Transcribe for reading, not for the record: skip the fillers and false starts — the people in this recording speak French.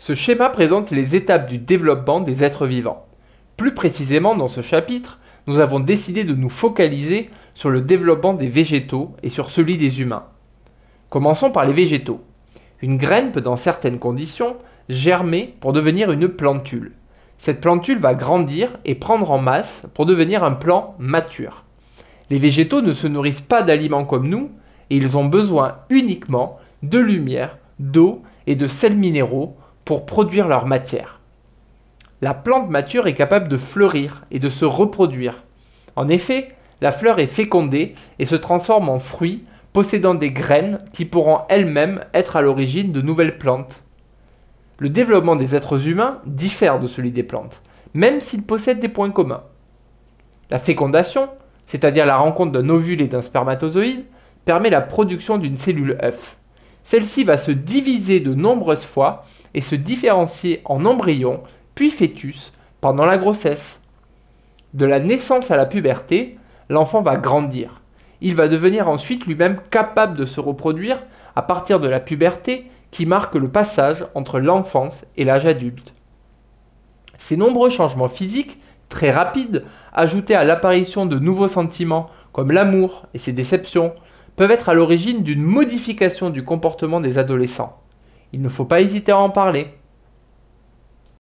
Ce schéma présente les étapes du développement des êtres vivants. Plus précisément, dans ce chapitre, nous avons décidé de nous focaliser sur le développement des végétaux et sur celui des humains. Commençons par les végétaux. Une graine peut, dans certaines conditions, germer pour devenir une plantule. Cette plantule va grandir et prendre en masse pour devenir un plant mature. Les végétaux ne se nourrissent pas d'aliments comme nous, et ils ont besoin uniquement de lumière, d'eau et de sels minéraux pour produire leur matière. La plante mature est capable de fleurir et de se reproduire. En effet, la fleur est fécondée et se transforme en fruit possédant des graines qui pourront elles-mêmes être à l'origine de nouvelles plantes. Le développement des êtres humains diffère de celui des plantes, même s'ils possèdent des points communs. La fécondation, c'est-à-dire la rencontre d'un ovule et d'un spermatozoïde, permet la production d'une cellule œuf. Celle-ci va se diviser de nombreuses fois et se différencier en embryon, puis fœtus, pendant la grossesse. De la naissance à la puberté, l'enfant va grandir. Il va devenir ensuite lui-même capable de se reproduire à partir de la puberté qui marque le passage entre l'enfance et l'âge adulte. Ces nombreux changements physiques, très rapides, ajoutés à l'apparition de nouveaux sentiments comme l'amour et ses déceptions, peuvent être à l'origine d'une modification du comportement des adolescents. Il ne faut pas hésiter à en parler.